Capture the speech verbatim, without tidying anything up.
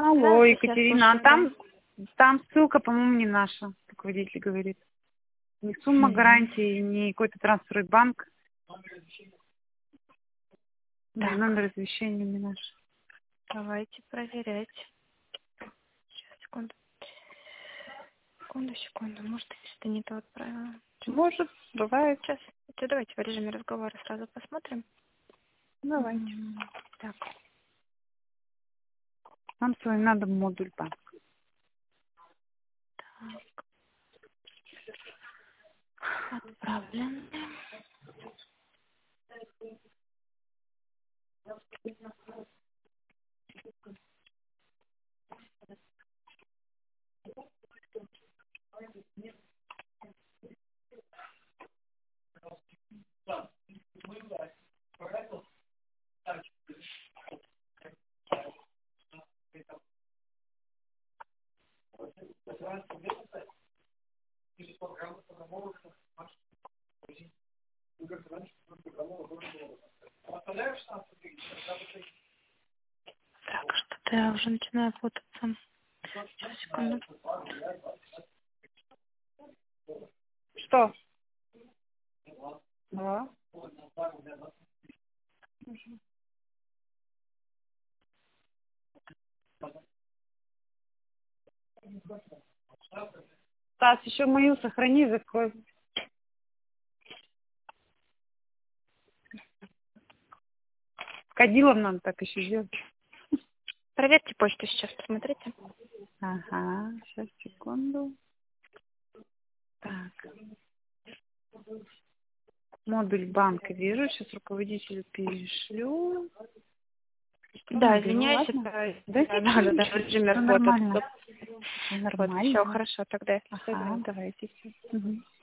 Алло, Здравствуйте, я Екатерина, а слушаю там, вас. там ссылка, по-моему, не наша, как водитель говорит. Не сумма Мгм. гарантии, не какой-то трансферный банк, да и Так, номер извещения не наш. давайте проверять. Сейчас, секунду. Секунду, секунду. Может, я что-то не то отправила. Может, бывает. Сейчас. Это давайте в режиме разговора сразу посмотрим. Давайте. М, Так, Нам с вами надо модуль банк. так. Отправлен. Так, что-то я уже начинаю путаться. Сейчас, секунду. Что? Да. Стас, еще мою сохрани, закрой. Кадилом надо так еще сделать. Проверьте почту сейчас, посмотрите. Ага, сейчас, секунду. Так, модуль банка вижу, сейчас руководителю перешлю. Что Да, наберу, извиняюсь, ладно? это... Да Да, ничего, да, да, да, в ничего, режиме все работы. нормально. Стоп. Все Вот, все нормально. хорошо, тогда я Ага, созвоню. давайте. Мгм.